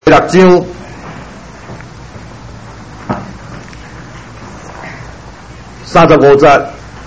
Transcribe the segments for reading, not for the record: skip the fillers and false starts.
6章35节，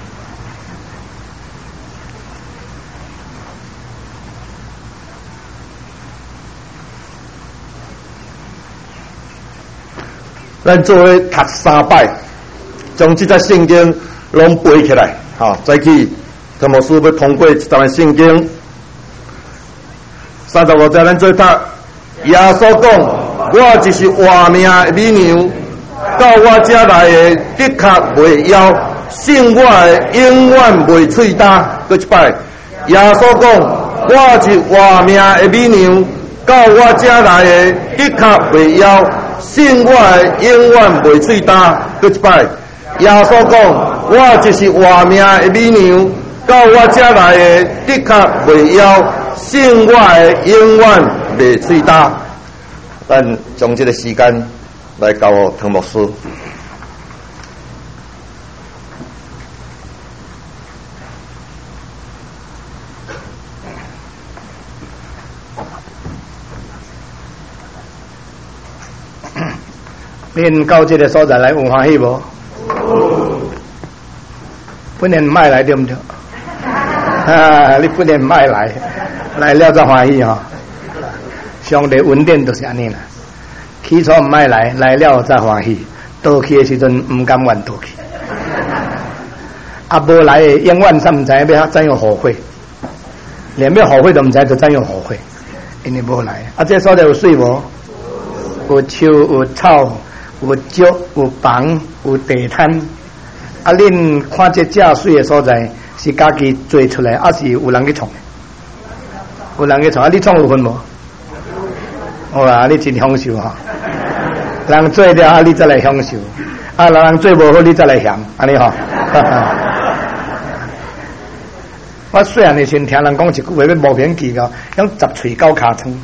咱做伙读3摆，将这节圣经拢背起来，再去提摩斯要通过这段圣经。35节，咱做读。耶稣讲：“我就是活命的美牛，到我这来的的确袂枵，信我的永远袂喙焦。”搁一摆，耶稣讲：“我是活命的美牛，到我这来的的确袂枵，信我的永远袂喙焦。”搁一摆，耶稣讲：“我就是活命的美牛，到我这来的的确袂枵，信我的永远袂喙焦。”咱将这个时间来交予汤牧师。 恁到这个所在来有欢喜无？本年卖来对不对？你本年卖来，来了才欢喜哈。上帝恩典就是安尼啦，起初唔爱来，来了才欢喜。倒去的时阵唔甘愿倒去，无来的永远才唔知要怎样后悔，连要后悔都唔知就怎样后悔，因为无来。这所在有水无？有树，有草，有竹，有房，有地毯。恁看这正水的所在是家己做出来，还是有人去创？有人去创，你创有份无？好啦，你真享受哈！人做了你再来享受，人做无好你再来嫌，安尼吼。我虽然先听人讲一句话，要无免记个，用10喙9尻川。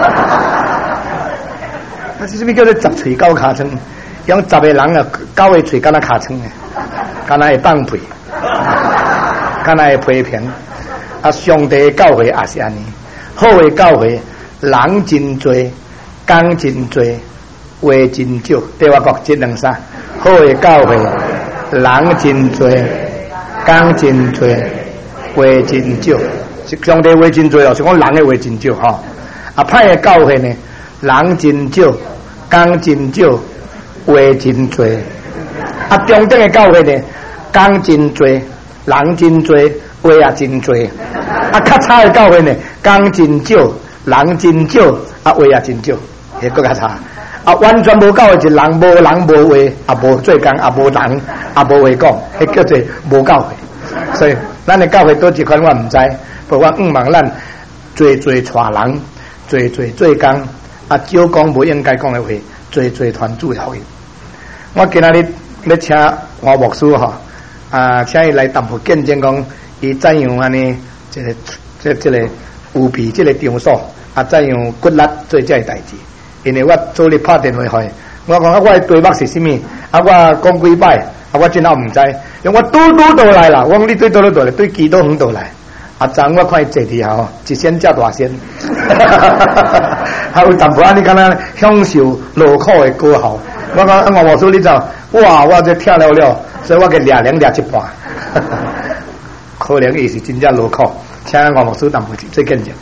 那是什么叫做10喙9尻川？用10个人啊，9个喙敢若尻川诶，敢若会放屁，敢若会批评。上帝的教诲也是安尼，好的教诲。人真多，讲真多，话真少。对我讲这两啥？好的教诲，人真多，讲真多，话真少。上帝话真多哦，是讲人的话真少吼。歹的教诲呢，人真少，讲真少，话真多。中等的教诲呢，讲真多，人真多，话也真多。较差的教诲呢，讲真少。人真少，话也真少，迄个较差。完全无教的是人无话，无做工，无人，无话讲，迄叫做无教诲。所以，咱的教诲多一款我唔知，不过我望咱做带人，做工，少讲无应该讲的话，做团主的福音。我今仔日要请黄牧师吼，请伊来淡薄见证讲，伊怎样安尼，这个有比这个场所。怎样骨力做这代志？因为我昨日拍电话去，我讲我的题目是什么？我讲几摆，我真好唔知，因为我拄倒来啦。我讲你对倒来，对基督园倒来。昨我看伊坐伫遐一仙接大仙，还有淡薄仔你敢若享受劳苦的歌喉。我讲黄牧师你知，哇！我这听了，所以我给抓一半。可能伊是真正劳苦，请黄牧师淡薄做见证。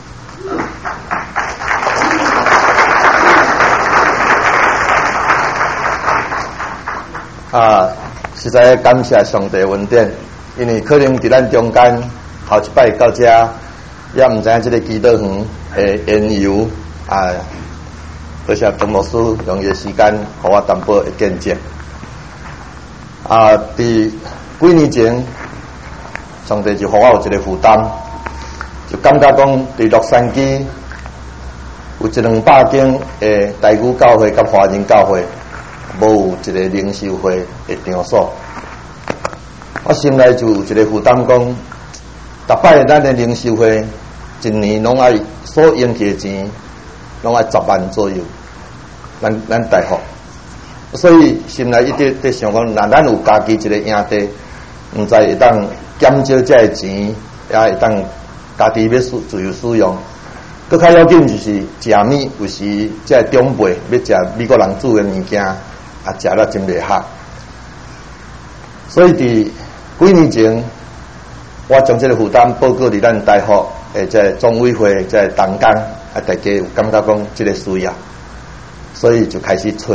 实在感谢上帝恩典，因为可能伫咱中间头一摆到遮，也毋知影这个基督园的缘由多谢张牧师用伊的时间，互我淡薄的见证。伫几年前，上帝就互我有一个负担，就感觉讲伫洛杉矶有100-200间的台语教会甲华人教会。无有一个灵修会的场所，我心内就有一个负担，讲逐摆咱的灵修会一年拢爱所用去的钱，拢爱10万左右，咱大学，所以心内一直在想讲，若咱有家己一个营地，毋知会当减少这个钱，也会当家己要自由使用， 搁较要紧就是食面，有时这长辈要食美国人煮的物件，食了真袂合。所以伫几年前，我将这个负担报告伫咱大学诶，这总委会这同工大家有感觉讲这个需要，所以就开始找，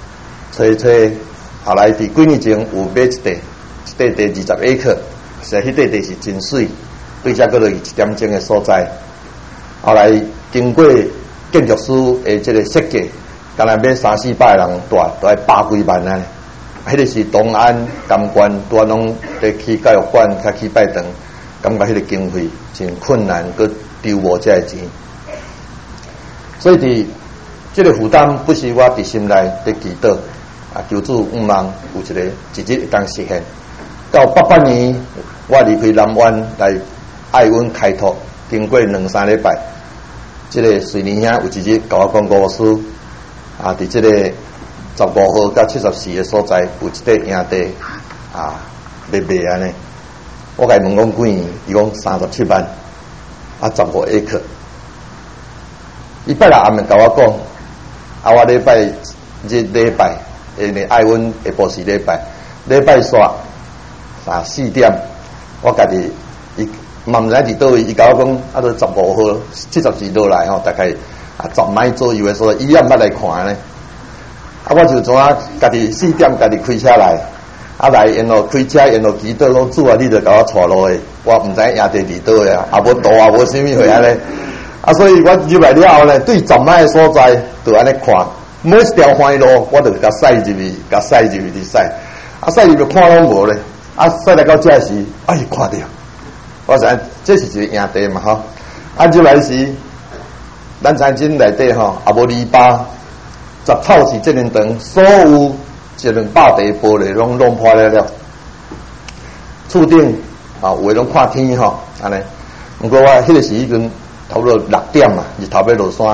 后来伫几年前有买一地20 acre， 实迄块地是真水，对遮搁落1点钟的所在。后来经过建筑师的这个设计，敢若要300-400人住，都要100几万啊！迄个是东安、甘关拄拢得去教育馆、较去拜堂，感觉迄个经费真困难，佮丢无遮个钱。所以伫这个负担不是我伫心内伫祈祷求主望有一日会当实现。到88年，我离开南湾来爱阮开拓，经过2-3礼拜，这个水泥兄有一日甲我讲故事伫这个15号到74的所在有一块营地要卖安尼。我甲伊问讲几年，伊讲37万，15 acre。伊拜六暗暝甲我讲，我礼拜因为爱阮下晡时礼拜煞4点，我家己伊嘛毋知伫倒位，伊甲我讲都15号72落来大概10迈左右的所在，伊也毋捌来看呢。我就怎家己4点家己开车来，来沿路开车沿路祈祷讲主你就甲我带路的，我毋知营地伫倒位无道无啥物货安尼。所以我入来了后呢，对10迈的所在就安尼看，每一条环路我就甲驶入去，伫驶，驶入去看拢无咧，驶来到这时，伊看到，我知这是一个营地嘛吼，入来时，咱餐厅内底吼也无篱笆。10套是这面长，所有100块玻璃拢弄破了，厝顶有诶拢看天吼，安尼。不过我迄个时已经差不多6点嘛，日头要落山，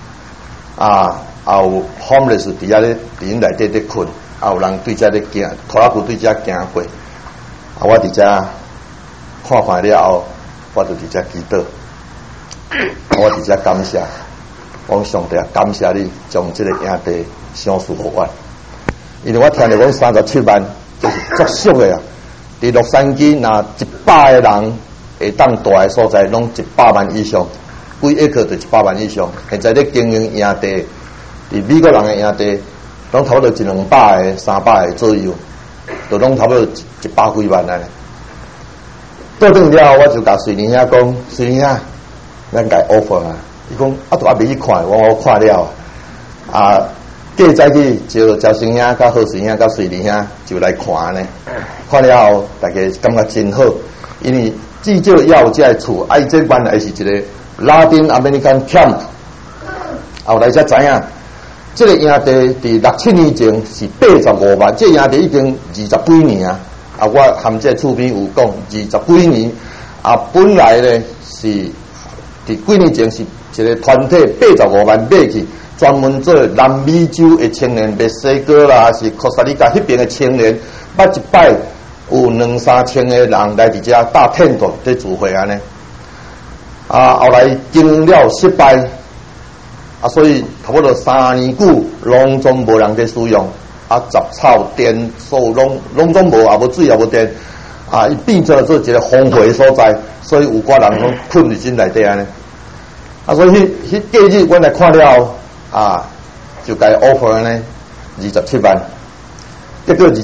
有 homeless 伫遐咧，伫因内底咧困，有人对遮咧行，拖拉机对遮行过，我伫遮看了后，我就伫遮祈祷，我伫遮感谢。我上帝感谢你将这个营地赏赐给我，因为我听着讲37万，就是足俗的伫洛杉矶那100个人会当住的所在，拢100万以上，几acre就100万以上。现在咧经营营地，伫美国人的营地，拢差不多100-200个、300个左右，就拢差不多100几万啊。倒转了，我就甲水泥兄讲，水泥兄，咱甲 offer 啊。伊讲都未去看，我看了隔早去招赵生兄、甲何水兄、甲水泥兄就来看呢。看了后，大家感觉真好，因为至少要有这个厝，伊这原来是一个拉丁 American camp， 后来才知影，这个营地伫6-7年前是85万，这营地已经20几年啊。我含这厝边有讲20几年本来呢是伫几年前是一个团体85万买去，专门做南美洲的青年，墨西哥啦，是科萨利加迄边的青年，捌一摆有2-3千个人来伫遮搭텐트在聚会安尼。后来经营了失败，所以差不多3年久，拢总无人在使用，杂草电所拢总无，也无水也无电，伊变做一个荒废所在，所以有寡人拢困伫进内底安尼。所以迄隔日阮来看了就该 offer 呢27万，结果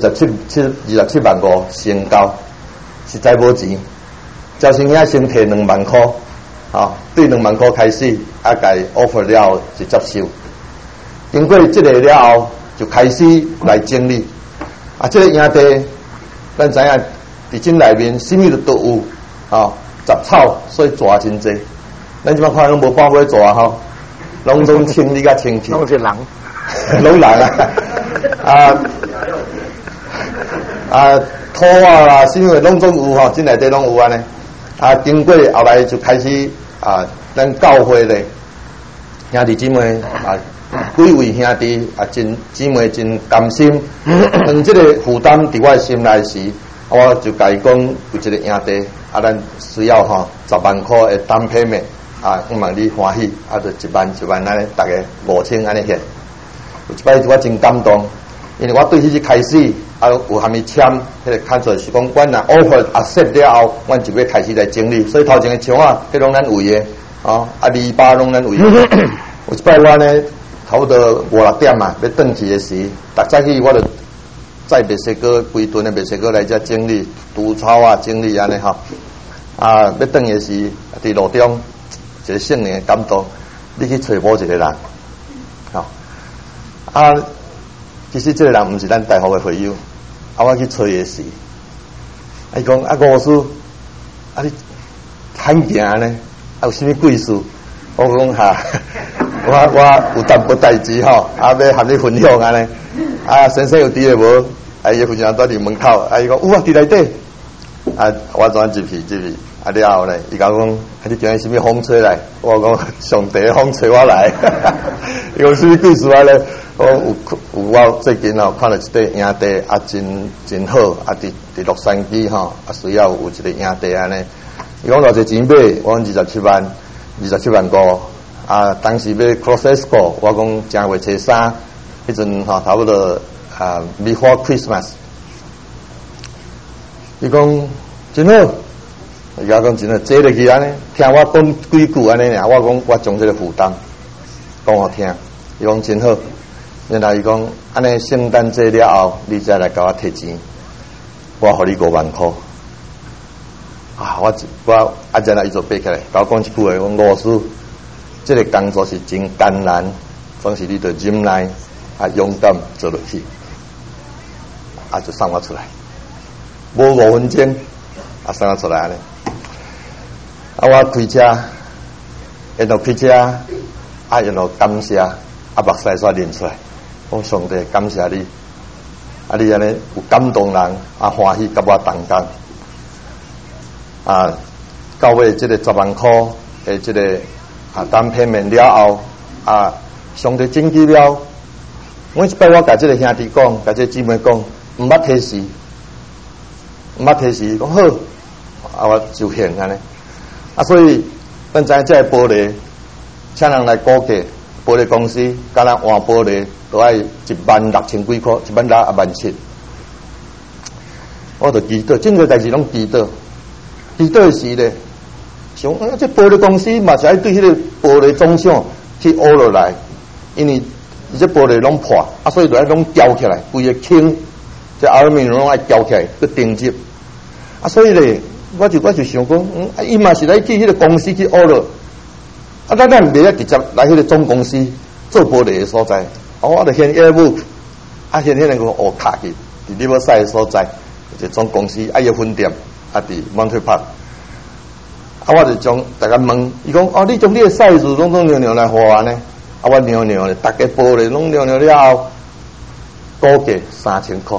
27万5成交，实在无钱。赵生兄先摕2万块，对2万块开始，该 offer 了就接受。经过这个了后，就开始来整理。这个营地，咱知影伫进内面什么都有，杂草，所以抓真济。咱即摆看拢无半尾蛇吼，拢总清理甲清气。拢是人，拢人土啦，什么拢总有吼，进内底拢有安尼。经过后来就开始咱教会咧，兄弟姊妹几位兄弟真姊妹真甘心，这个负担伫我心内时，我就甲伊讲有一个营地，咱需要10万块的单片面。 希望你欢喜，就一万安尼，大家5000安尼献。有一摆我真感动，因为我对迄日开始有还没签迄个看出是讲，阮若 offer accept 了后，阮就要开始来整理。所以头前的枪迄拢咱为的，篱笆拢咱为的。有一摆我呢，差不多5-6点嘛，要转去的时，逐早起我就载墨西哥规吨的墨西哥来遮整理除草整理安尼吼。要转的时，伫路中一个少年的感动，你去找某一个人，其实这个人毋是咱大学的会友，我去找的时，伊讲吴师，你罕行呢？有啥物贵事？我讲我有淡薄代志吼，要和你分享安尼。先生有伫咧无？伊分享在伫门口，伊讲有伫内底。我转入去，了后呢，伊甲我讲，你今日啥物风吹来？我讲上帝的风吹我来。伊讲啥物贵事呢？我最近看了一块影地，真好，伫洛杉矶需要有一个影地安尼。伊讲偌济钱买，我讲27万5。当时要 Cross Expo， 我讲正月初3，迄阵差不多before Christmas。伊讲真好，伊甲我讲真好，坐落去安尼，听我讲几句安尼尔，我讲我将这个负担讲互听，伊讲真好。原来伊讲安尼圣诞节了后，你再来甲我摕钱，我互你5万块。我再来伊就爬起来，甲我讲一句话，讲老师，这个工作是真艰难，总是你得忍耐，勇敢做落去，就送我出来。无5分钟，送我出来安尼。我开车，然后开车，然后感谢，目屎煞淋出来。讲上帝感谢你，你安尼有感动人，欢喜甲我同工。到尾这个10万块的这个单片面了后，上帝拯救了。每一摆我甲这个兄弟讲，甲这个姊妹讲，毋捌提示，讲好，我就献安尼。所以咱知影这个玻璃，请人来估价，玻璃公司敢若换玻璃都要16000几块，16000、17000。我就祈祷，整个代志拢祈祷。祈祷时咧，想这玻璃公司嘛是爱对迄个玻璃总项去学落来，因为这玻璃拢破，所以就爱拢吊起来，规个轻，这阿尔米拢爱吊起来，去钉接。所以咧，我就想讲，伊嘛是来去迄个公司去学落，咱袂直接来迄个总公司做玻璃的所在。我就先业务，先迄个学卡去，伫你要使的所在，就总公司伊分店。伫 Monterey Park， 我就将大家问，伊讲你将你的size拢量来互我呢？我量咧，大家玻璃拢量了后，估计3000块。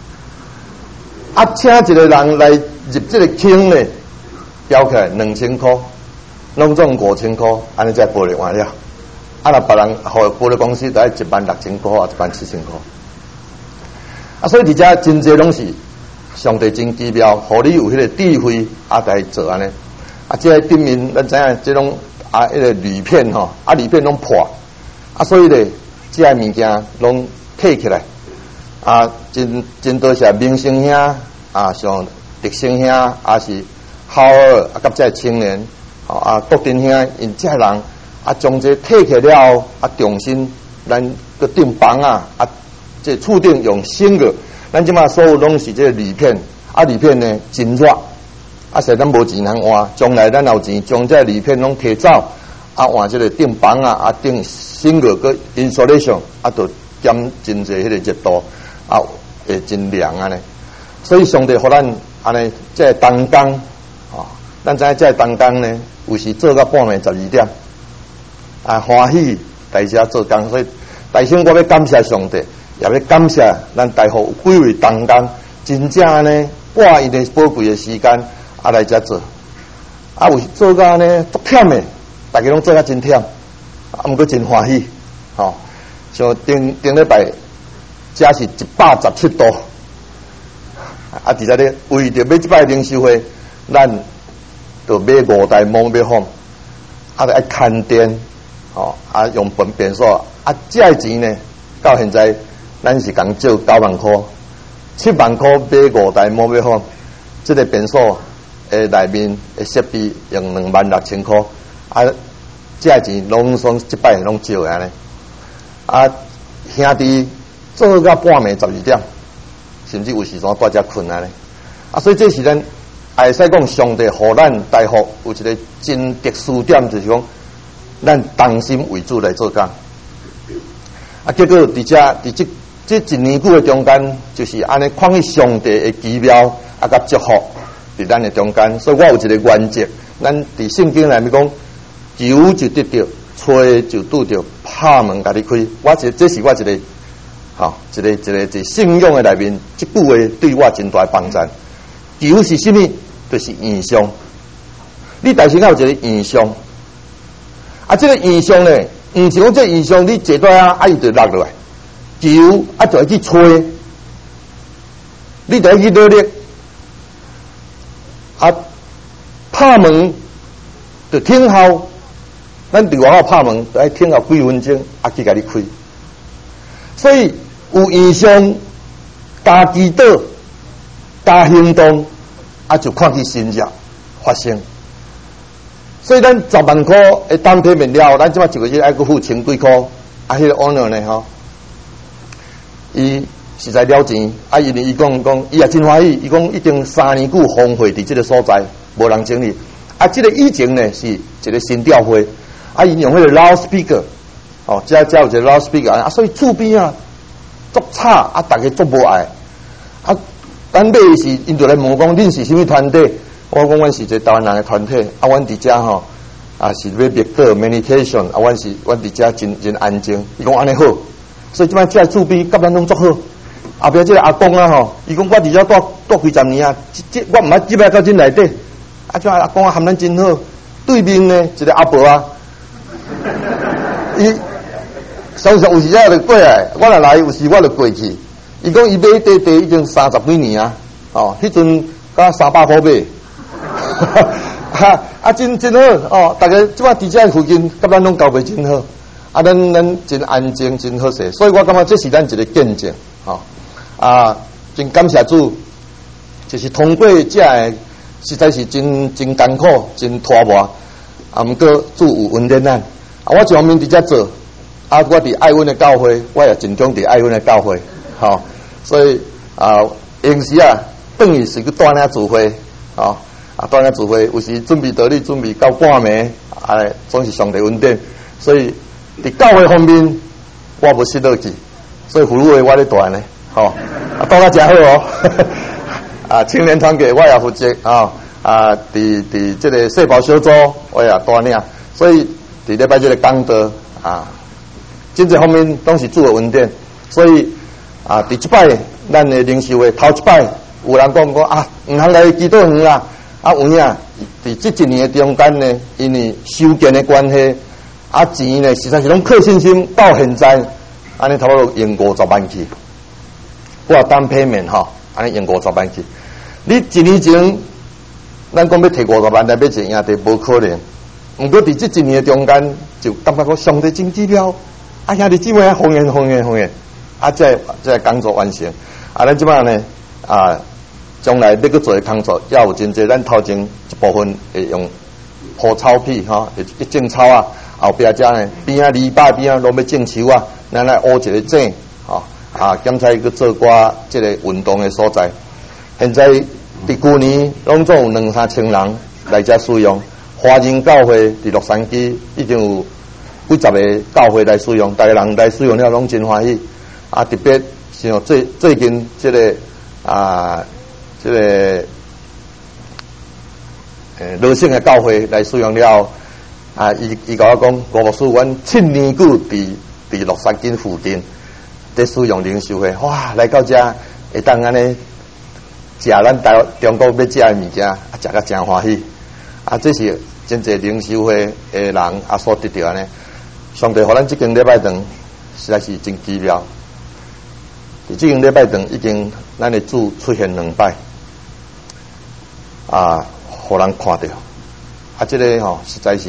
请一个人来入这个坑咧，标起来2000块，拢总5000块，安尼才玻璃换了。若别人互玻璃公司就要16000块，17000块。所以伫遮真济拢是。上帝真奇妙，互你有迄个智慧，来做安尼。这个顶面咱知影，这种迄个铝片吼，铝片拢破，所以咧，这个物件拢摕起来。真多谢明星兄，像迪生兄，是浩尔，甲这青年，国珍兄，因这人，将这摕起了后，重新咱个顶房这厝顶用新个。咱即马所有拢是这个铝片，铝片呢真热，实咱无钱通换，将来咱有钱将这个铝片拢提走，换这个顶房顶新个个 insulation，就减真济迄个热度，会真凉安尼。所以上帝互咱安尼这个动工，咱知影这个动工呢，有时做到半暝12点，欢喜大家做工，所以大声我要感谢上帝。也要感谢咱大学有几位同工，真正呢花因的宝贵的时间来遮做，有做到呢足忝的，大家拢做到真忝，毋过真欢喜，像顶礼拜，遮是117度，伫遮咧为着要即摆灵修会，咱就买5台蒙要风， 就爱看店，用便所，这钱呢，到现在咱是共借9万块，7万块买5台摩拜风，这个便所内面的设备用26000块，这钱拢算一摆拢借安尼，兄弟做到半暝12点，甚至有时阵大家困安尼，所以这是咱会使讲上帝互咱大福有一个真特殊点，就是讲咱当心为主来做工。结果伫这一年久的中间，就是安尼看去上帝的奇妙甲祝福伫咱的中间。所以我有一个原则，咱伫圣经内面讲，求就得着，找就拄着，拍门甲你开。这是我一个一个信仰的内面，这句话对我真大帮助。求是什么？就是意向。你大心有一个意向，这个意向呢，唔是讲这意向你坐在伊就落落来。求就要去吹，你就要去努力。拍门就听候，咱伫外口拍门，就要听候几分钟，去甲你开。所以有意向，加祈祷，加行动，就看去真正发生。所以咱10万块的单体面了，咱即摆一个月爱去付千几块，迄个 owner 呢吼。伊实在了钱，因为伊讲伊也真欢喜，伊讲已经3年久荒废伫这个所在，无人整理。这个以前呢是一个新调会，伊用迄个 loudspeaker， 遮有一个 loudspeaker，所以厝边足吵，大家足无爱。咱买是因就来问讲，恁是什么团体？我讲阮是一个台湾人的团体，阮伫遮吼，是要灭岛 meditation， 阮伫遮真安静。伊讲安尼好。所以即摆这厝边甲咱拢足好，后壁这个阿公吼，伊讲我伫遮住几10年我毋捌即摆到真内底，即阿公含咱真好。对面呢一个阿婆伊常常有时仔就过来，我若来有时我就过去。伊讲伊买地已经30几年迄阵甲300块买，真好大家即摆伫遮附近甲咱拢交配真好。咱真安静，真好势，所以我感觉这是咱一个见证，真感谢主，就是通过这个实在是真艰苦，真拖磨，毋过主有恩典咱，我一方面伫遮做，我伫爱阮的教会，我也尽忠伫爱阮的教会，所以平时等于是去带领聚会，带领聚会，有时准备道理准备到半暝，总是上帝恩典，所以。伫教会方面，我无失落去，所以服务的我咧带呢，带得真好青年团契我也负责伫这个细胞小组我也带领，所以伫礼拜这个讲道真侪方面都是主的恩典，所以伫即摆咱的灵修会头一摆，有人讲毋通来基督园啦，有影伫这一年的中间呢，因为修建的关系。钱呢，实在是拢靠信心，到现在，安尼差不多用50万去。我单批面安尼用50万去。你一年前，咱讲要摕50万来买一兄弟，无可能。毋过伫这一年的中间，就感觉讲上帝真奇妙。兄弟姊妹奉献，这工作完成。咱即摆呢，将来要去做的工作，也有真侪。咱头前一部分会用铺草皮会种草后壁遮呢边篱笆边拢要种树咱来挖一个井检查去做寡即个运动的所在。现在伫去年拢总有2-3千人来遮使用，华人教会伫洛杉矶已经有几十个教会来使用，大家人来使用了拢真欢喜特别像最近即个即个罗姓的教会来使用了。伊甲我讲，吴牧师，阮7年久伫洛杉矶附近在使用灵修会，哇，来到遮会当安尼食咱中国要食的物件，食甲真欢喜。这是真侪灵修会的人所得到安尼。上帝互咱即间礼拜堂实在是真奇妙。伫即间礼拜堂已经咱的主出现2摆，互人看到。这个实在是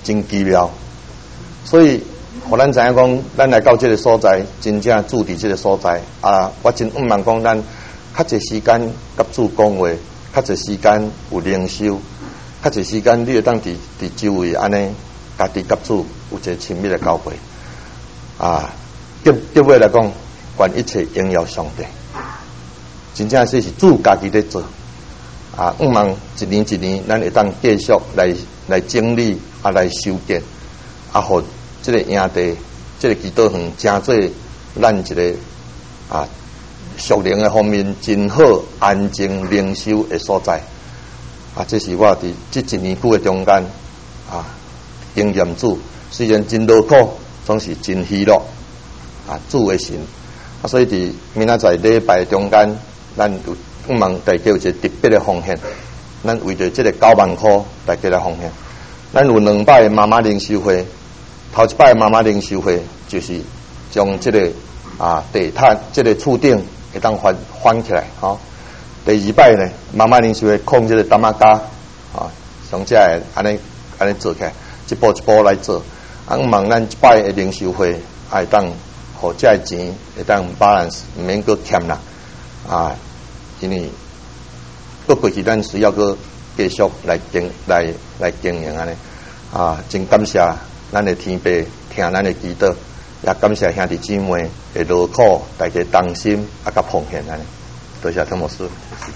真奇妙。所以，互咱知影讲，咱来到这个所在，真正住伫这个所在啊！我真毋茫讲，咱较侪时间甲主讲话，较侪时间有灵修，较侪时间你会当伫周围安尼，家己甲主有一个亲密的交汇啊！结尾来讲，愿一切荣耀上帝。真正是主家己咧做啊！毋茫一年一年，咱会当继续来整理啊，来修建啊，互这个营地，这个祈祷园真做咱一个啊属灵的方面真好、安静灵修的所在啊！这是我伫这一年久的中间啊经验主，虽然真劳苦，总是真喜乐啊！主的神啊，所以伫明仔载礼拜中间，咱有毋茫大家有一个特别的奉献，咱为着这个9万块大家来奉献。咱有2摆妈妈灵修会。头一摆妈妈灵修会就是将这个啊地毯、这个厝顶会当翻起来，吼。第2摆呢，妈妈灵修会控这个担仔架啊，上只会安尼做起来，一步一步来做。啊，望咱一摆的灵修会会当，互这个钱会当 balance， 毋免搁欠啦啊，因为搁过去咱需要搁继续来经营安尼啊，真感谢。咱的天父听咱的祈祷，也感谢兄弟姊妹的劳苦，大家同心啊，甲奉献安尼。多谢汤牧师。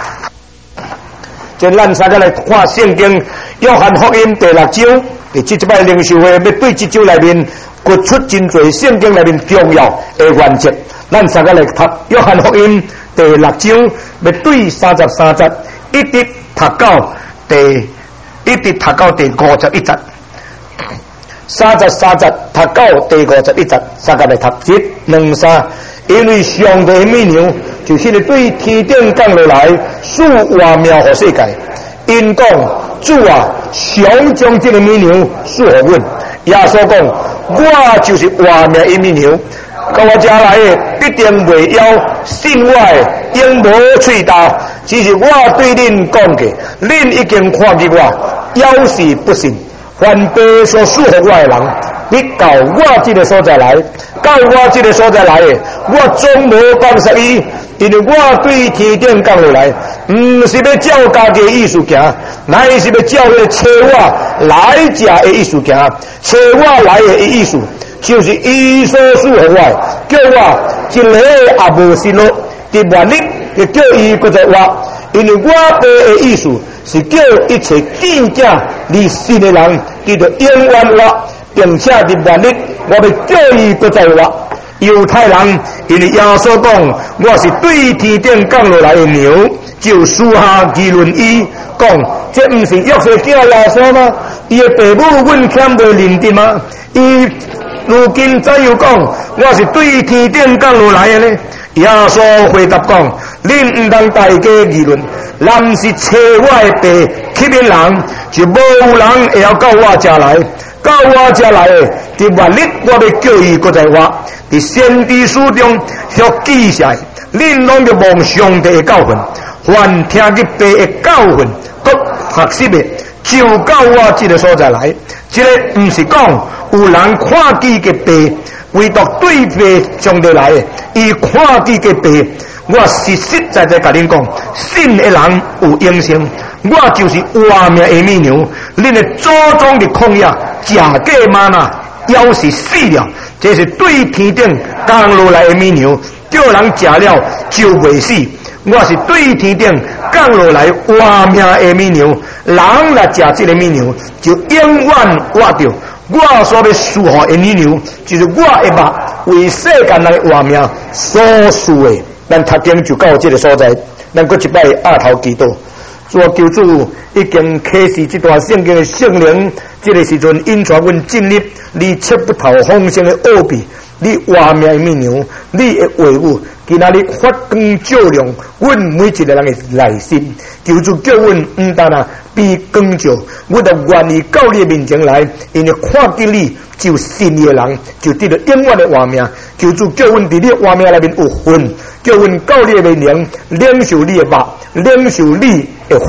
即咱三个来看圣经约翰福音第6章，第这摆灵修会要对这章内面掘出真侪圣经内面重要的原则。咱三个来读约翰福音第6章，要对33节一直读到第51节。33节读到第51节，三个来读1、2、3。因为上帝的美娘就迄个对天顶降落来，赐活命给世界。因讲主啊，想将这个美娘赐给阮。耶稣讲，我就是活命的美娘，到我家来的必定袂枵，信我的永无喙刀。只是我对恁讲过，恁已经看见我，要是不信。凡被所赐予我的人，你到我这个所在来，到我这个所在来的，我总无放失伊，因为我对天顶降落来，不是要照家己的意思行，乃是要照迄个找我来者的意思行。找我来的意思，就是伊所赐予我的，叫我一个也无失落，伫万日也叫伊搁在活。因为我爸的意思是叫一切见证你信的人，记得永远活，并且伫万日我要叫伊搁在活。犹太人因为耶稣讲我是对天顶降落来的牛，就私下议论伊，讲这不是约瑟囝耶稣吗？伊的父母阮欠袂认得吗？伊如今怎又讲我是对天顶降落来的呢？耶稣回答讲：恁唔通大家议论，若唔是找我的爸吸引人，就无有人会要到我家来。到我家来的，伫万日我要叫伊搁在活。伫先知书中所记下，恁拢要望上帝的教训，凡听去爸的教训，搁学习的，就到我这个所在来。这个唔是讲有人看见个爸，唯独对爸上帝来的，伊看见个爸。我实实在在甲恁讲，信的人有永生。我就是活命的美牛，恁的祖宗的旷野食过吗哪，要是死了，这是对天顶降落来的美牛，叫人食了就袂死。我是对天顶降落来活命的美牛，人来食这个美牛，就永远活着。我所要赐予的美牛，就是我的肉，为世间人的活命所赐的。咱读经就到这个所在，咱搁一摆压头祈祷。主求主已经启示这段圣经的圣灵，这个时阵引带阮进入你测不透风声的奥秘，你活命的美牛，你的话语，今仔日发光照亮阮每一个人的内心。求主叫阮唔但被光照，我就愿意到你的面前来，因为看见你就信你的人，就得到永远的活命。求主叫阮伫你活命内面有份，叫阮到你的面前领受你的肉，领受你的血，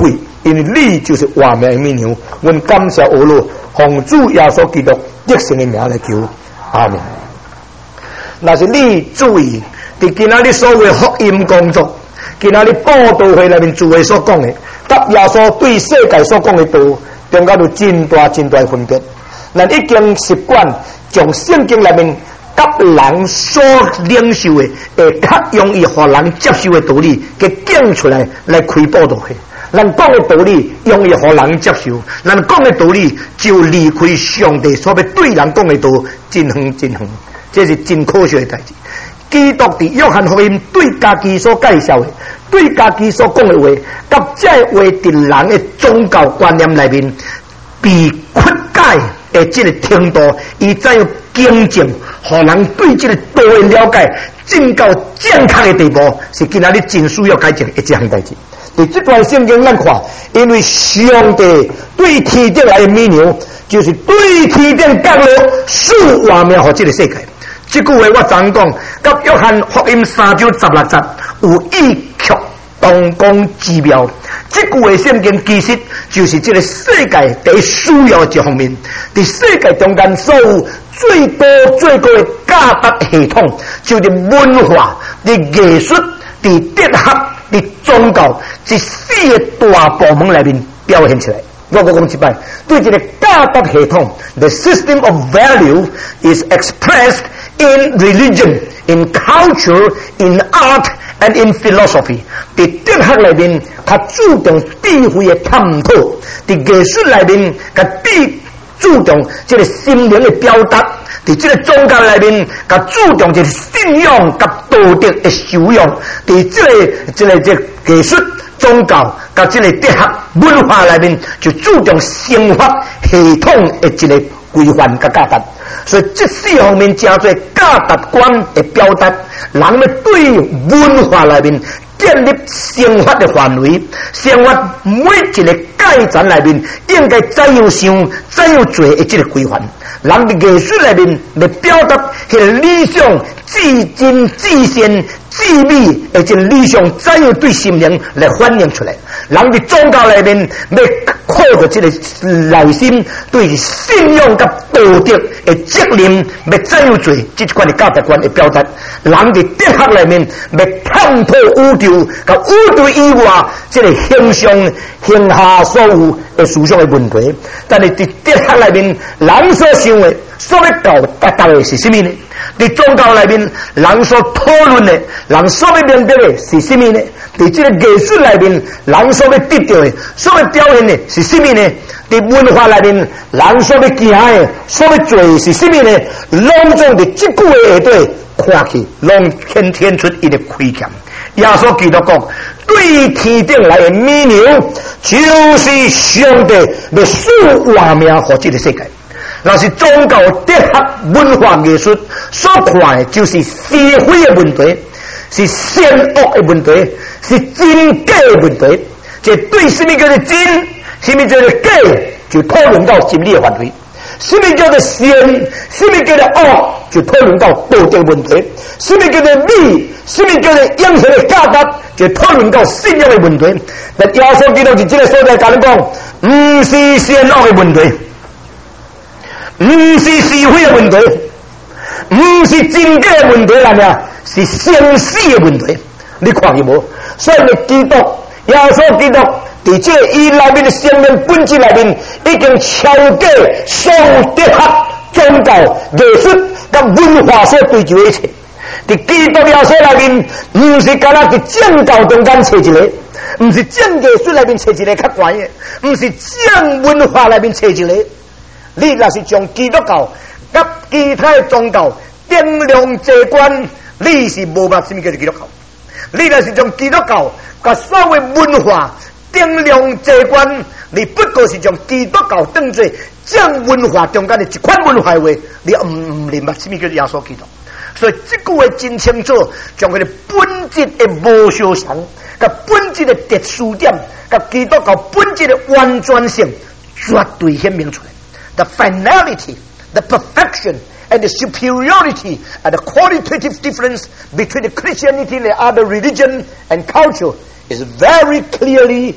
因为你就是活命的绵羊。阮感谢俄罗奉主耶稣基督得胜的名来求，阿门。那是你注意，伫今仔日所有福音工作，今仔日报道会内面诸位所讲的，甲耶稣对世界所讲的道，中间有真大的分别。咱已经习惯将圣经内面甲人所领受的，会较容易互人接受的道理，给讲出来开报道会。咱讲的道理容易互人接受，咱讲的道理就离开上帝所要对人讲的道真远，这是真可惜的代志。基督伫约翰福音对家己所介绍的，对家己所讲的话，甲这话伫人的宗教观念内面被曲解的这个程度，伊才有经证，互人对这个道的了解进到正确的地步，是今仔日真需要改正的一项代志。伫这段圣经咱看，因为上帝对天顶来的绵羊，就是对天顶降落赐活命予这个世界。这句话我常讲，甲约翰福音3章16节有异曲同工之妙。这句话圣经其实就是这个世界第需要的一方面。伫世界中间所有最高的价值系统，就是文化、伫艺术、伫哲学、伫宗教这四个大部门内面表现出来。我讲一摆，对这个价值系统 ，the system of value is expressed in religion, in culture, in art, and in philosophy. 伫哲学内面，较注重智慧的探讨；伫艺术内面，较注重这个心灵的表达；伫这个宗教内面，较注重这个信仰甲道德的修养；伫这个艺术、宗教甲这个哲学文化内面，就注重生活系统的一个规范甲价值。所以这四方面加做价值观的表达，人要对文化内面建立生活的范围，生活每一个阶层内面应该怎样想、怎样做的这个规范。人的艺术内面来表达迄个理想、至真、至善、至美的这个理想，怎样对心灵来反映出来。人的宗教内面要靠着这个内心对信仰甲道德的责任，要怎样做这款的价值观的表达。人的哲学内面要探讨宇宙，甲宇宙以外这个形上形下所有的思想的问题。但是伫哲学内面，人所想的、所要达到的是什么呢？伫宗教内面，人所讨论的、人所要明白的是什么呢？伫这个艺术内面，人所要得到的、所要表现的是什么呢？伫文化内面，人所要行的、所要做的是什么呢？拢总伫这句话下底看去，拢显出伊的亏欠。耶稣基督讲，对天顶来的绵羊，就是上帝要赐活命予这个世界。若是宗教、哲学、文化、艺术所看的，就是是非的问题，是善恶的问题，是真假的问题。这对什么叫做真，什么叫做假，就讨论到真理的范围。什么叫做善，什么叫做恶，就讨论到道德问题；什么叫做美，什么叫做应许的价值，就讨论到信仰的问题。但耶稣基督在这个所在甲你讲，不是善恶的问题，不是是非的问题，不是真假的问题啦，是生死的问题。你看见无？所以基督，耶稣基督。伫这伊内面的生命本质内面，已经超过所有哲学、宗教、艺术甲文化所追求的一切。伫基督耶稣内面，不是干那伫正教中间找一个，不是正艺术内面找一个较悬的，不是正文化内面找一个。你若是将基督教甲其他的宗教定量齐观，你是无捌什么叫做基督教。你若是将基督教甲所谓文化定量齐观，你不过是将基督教当作正文化中间的一款文化话，你唔明白什么叫做耶稣基督。所以这句话真清楚，将佢哋本质的无相像，甲本质的特殊点，甲基督教本质的完全性，绝对显明出来。The finality, the perfection, and the superiority and the qualitative difference between the Christianity and the other religion and culture is very clearly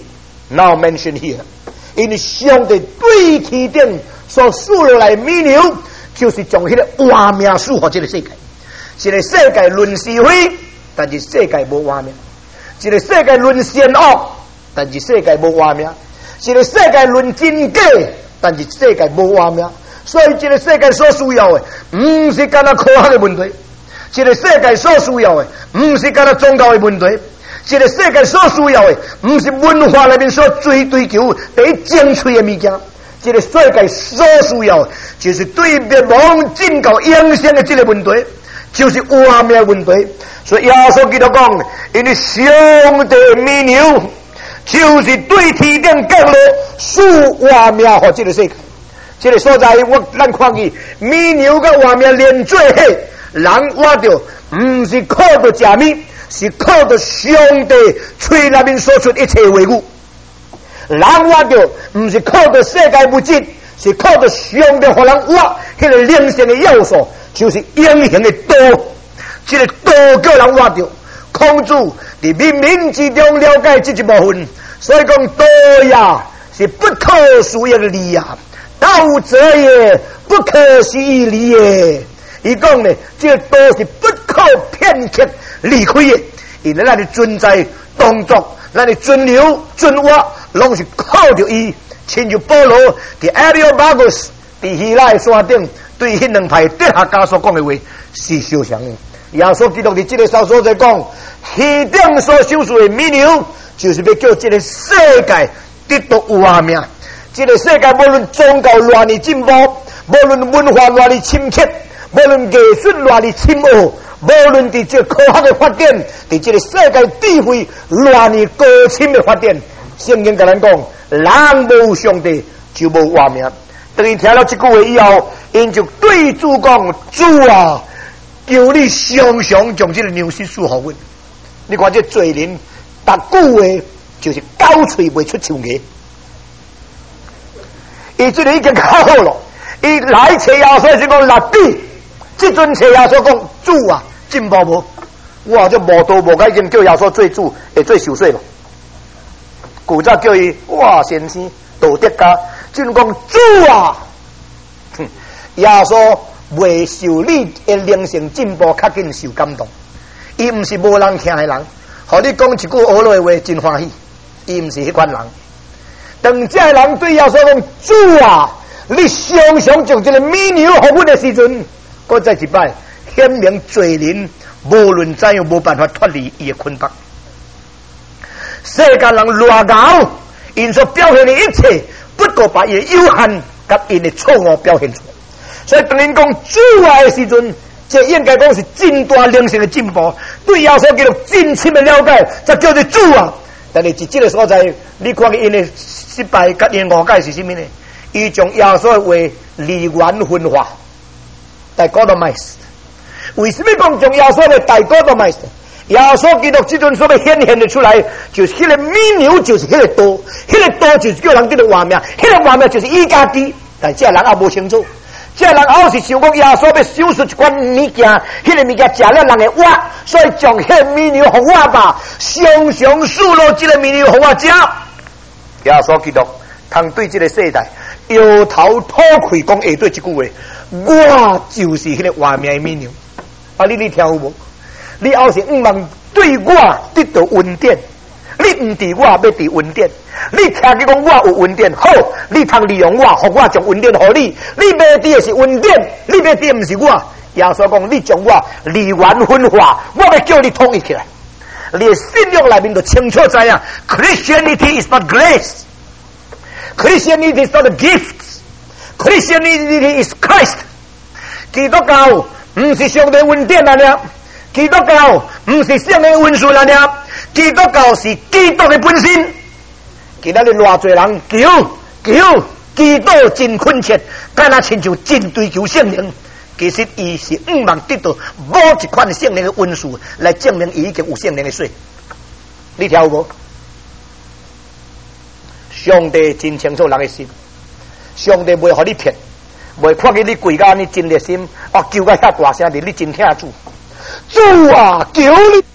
Now mention here， 因为上帝对天顶所数落来美牛，就是将迄个活命赐予这个世界。这个世界论是非，但是世界无活命；这个世界论善恶，但是世界无活命；这个世界论真假，但是世界无活命。所以，这个世界所需要的，不是干那科学的问题；这个世界所需要的，不是干那宗教的问题；这个世界所需要的，不是文化里面所追求得精粹的物件。这个世界所需要的，就是对灭亡警告影响的这个问题，就是活命问题。所以耶稣基督讲，因为上帝美牛，就是对天顶降落赐活命给这个世界。这个所在，咱看见美牛跟活命连做伙，人活着不是靠着食物，是靠着上帝嘴里面说出一切话语。人活着不是靠着世界物质，是靠着上帝给人活那个灵性的要素，就是永恒的道。这个道叫人活着。孔子在冥冥之中了解这一部分，所以讲道呀是不可思议的理呀。道者也，不可思议理也。伊讲呢，这个道是不可片刻离开的，因为咱的存在动作，咱的存留存活，拢是靠着伊。亲像保罗伫阿里奥巴古斯伫希腊山顶对迄两派哲学家所讲的话是相像的。耶稣基督伫这个所在讲，天顶所修出的美牛，就是要叫这个世界得到活命。这个世界无论宗教偌尼进步，无论文化偌尼深刻，无论艺术偌尼深奥，无论伫这科学的发展，伫这个世界智慧偌尼高深的发展，圣经甲咱讲，人无上帝就无活命。当伊听了这句话以后，因就对主讲：主啊，求你常常将这个牛尸赐予阮。你看这罪人，逐句话就是狗喙袂出象牙。伊这个已经较好了，伊来找耶稣是讲立比，这阵找耶稣讲主啊，进步无？哇，这无道无解，已经叫耶稣做主，会做受税了。古早叫伊哇先生道德家，这阵讲主啊，耶稣未受你的灵性进步，较紧受感动。伊毋是无人听的人，和你讲一句学落的话真欢喜，伊毋是迄款人。当这人对耶稣讲：“主啊，你常常将这个美牛给阮的时阵，搁再一摆，显明罪人无论怎样无办法脱离伊的捆绑。世界人乱搞，因所表现的一切，不过把伊的有限甲因的错误表现出来。所以当人讲主啊的时阵，这应该讲是真大灵性的进步，对耶稣基督真深的了解，才叫做主啊。但是在这个所在，你看因的失败甲因误解是什么呢？伊将耶稣的话离原分化，大哥都卖死。为什么讲将耶稣的大哥都卖死？耶稣基督这阵所要显现的出来，就是迄个美牛，就是迄个道，迄个道就是叫人得到活命，迄个活命就是伊家己，但这人也无清楚。这人后是想讲耶稣要手术一款物件，迄个物件食了人会活，所以将迄个美牛互我吧，常常数落这个美牛互我食。耶稣基督通对这个世代摇头吐气讲下对一句话：我就是迄个活命的美牛。啊，你听有无？你后是毋望对我得到恩典，你毋伫我要伫恩典。你听见讲我有恩典，好，你通利用我，互我将恩典互你。你要伫的是恩典，你要伫毋是我。耶稣讲，你将我离原分化，我要叫你统一起来。你的信仰内面就清楚知影 ，Christianity is not grace, Christianity is not a gift, Christianity is Christ。基督教毋是上帝恩典来了，基督教毋是圣灵恩赐来了，基督教是基督的本身。今仔日偌侪人求基督真恳切，敢若亲像真追求圣灵，其实伊是毋望得到某一款圣灵的恩赐来证明伊已经有圣灵的水。你听有无？上帝真清楚人的心，上帝袂互你骗，袂看见你跪到你真热心，求到遐大声，你真听主。主啊，求你！